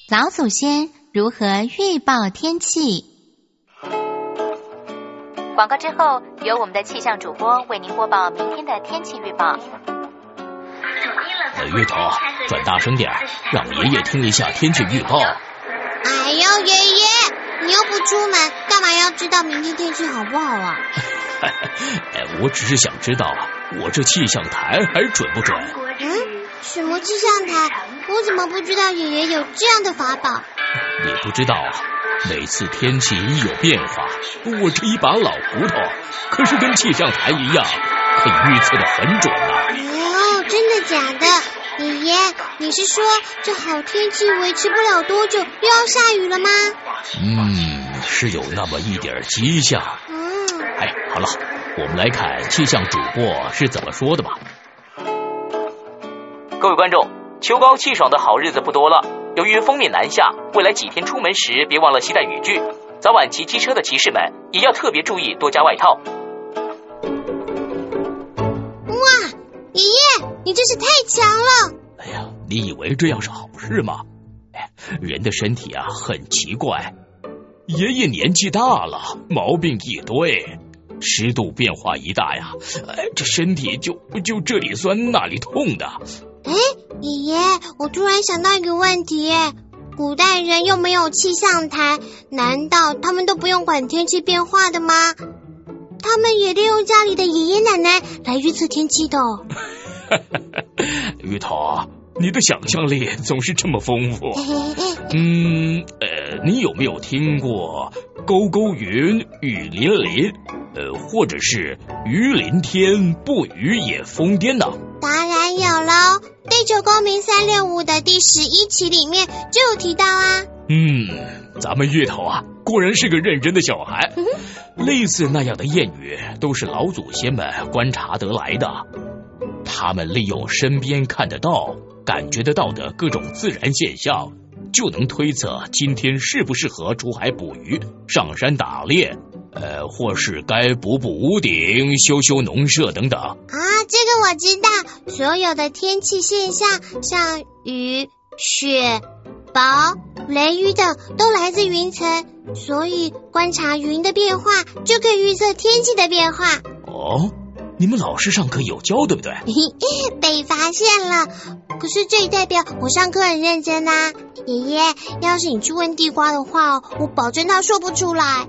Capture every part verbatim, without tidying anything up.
老祖先如何预报天气？广告之后，由我们的气象主播为您播报明天的天气预报。 呃，月头，转大声点，让爷爷听一下天气预报。 哎呦，爷爷，你又不出门，干嘛要知道明天天气好不好啊？ 我只是想知道，我这气象台还准不准？ 嗯，什么气象台？我怎么不知道爷爷有这样的法宝？ 你不知道啊？每次天气一有变化，我这一把老骨头可是跟气象台一样，可以预测得很准啊。 哦，真的假的？爷爷，你是说这好天气维持不了多久，又要下雨了吗？ 嗯，是有那么一点迹象。 嗯， 哎，好了，我们来看气象主播是怎么说的吧。 各位观众，秋高气爽的好日子不多了。由于锋面南下，未来几天出门时别忘了携带雨具。早晚骑机车的骑士们也要特别注意，多加外套。 哇，爷爷，你真是太强了！ 哎呀，你以为这样是好事吗？哎，人的身体啊很奇怪，爷爷年纪大了，毛病一堆，湿度变化一大呀，哎，这身体就就这里酸那里痛的。 哎，爷爷，我突然想到一个问题，古代人又没有气象台，难道他们都不用管天气变化的吗？他们也利用家里的爷爷奶奶来预测天气的。 鱼头，你的想象力总是这么丰富。嗯，呃，你有没有听过勾勾云雨淋淋，呃，或者是雨淋天不雨也疯癫呢？ 当然有喽，地球公民三六五的第十一期里面就有提到啊。 嗯，咱们月头啊，果然是个认真的小孩。类似那样的谚语都是老祖先们观察得来的，他们利用身边看得到、感觉得到的各种自然现象，就能推测今天适不适合出海捕鱼、上山打猎，呃，或是该补补屋顶、修修农舍等等。 啊，这个我知道，所有的天气现象，像雨、雪、雹、雷雨等，都来自云层，所以观察云的变化，就可以预测天气的变化。 哦，你们老师上课有教对不对？ 被发现了，可是这代表我上课很认真啊。爷爷，要是你去问地瓜的话，我保证他说不出来。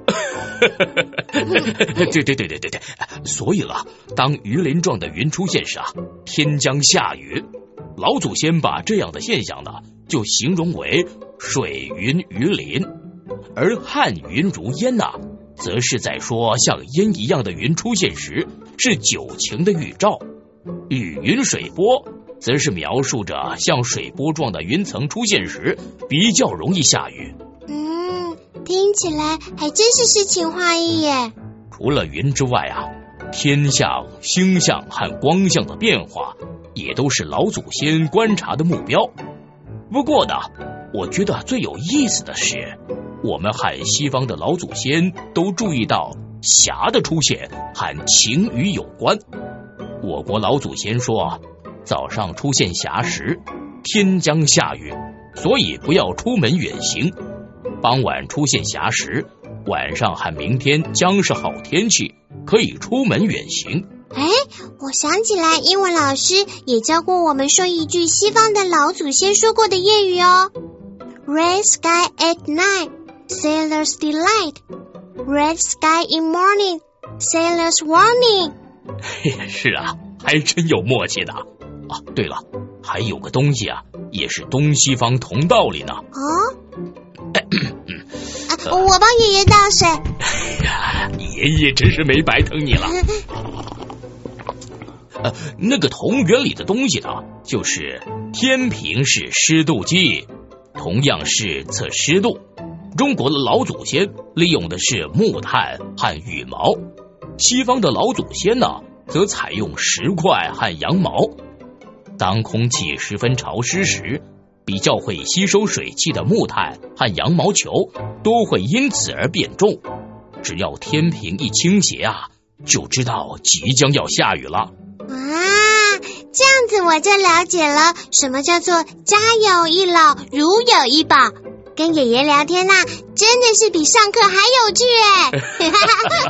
对对对对对对，所以了，当鱼鳞状的云出现时啊，天将下雨。老祖先把这样的现象呢，就形容为水云鱼鳞，而汉云如烟呢、啊，则是在说像烟一样的云出现时是九晴的预兆。雨云水波则是描述着像水波状的云层出现时比较容易下雨。 嗯，听起来还真是诗情画意耶。 除了云之外啊，天象、星象和光象的变化也都是老祖先观察的目标。不过呢，我觉得最有意思的是，我们和西方的老祖先都注意到霞的出现和晴雨有关。我国老祖先说，早上出现霞时，天将下雨，所以不要出门远行。傍晚出现霞时，晚上和明天将是好天气，可以出门远行。 哎，我想起来，英文老师也教过我们说一句西方的老祖先说过的谚语哦。Red sky at night, sailor's delight. Red sky in morning, sailor's warning. 是啊，还真有默契的。啊，对了，还有个东西啊，也是东西方同道理呢。 哦，啊，我帮爷爷倒水。 哎呀，爷爷真是没白疼你了。呃，那个同原理的东西呢，就是天平是湿度计，同样是测湿度。中国的老祖先利用的是木炭和羽毛，西方的老祖先呢，则采用石块和羊毛。当空气十分潮湿时，比较会吸收水汽的木炭和羊毛球都会因此而变重。只要天平一倾斜啊，就知道即将要下雨了。 啊，这样子我就了解了，什么叫做家有一老，如有一宝。 跟爷爷聊天啊，真的是比上课还有趣哎！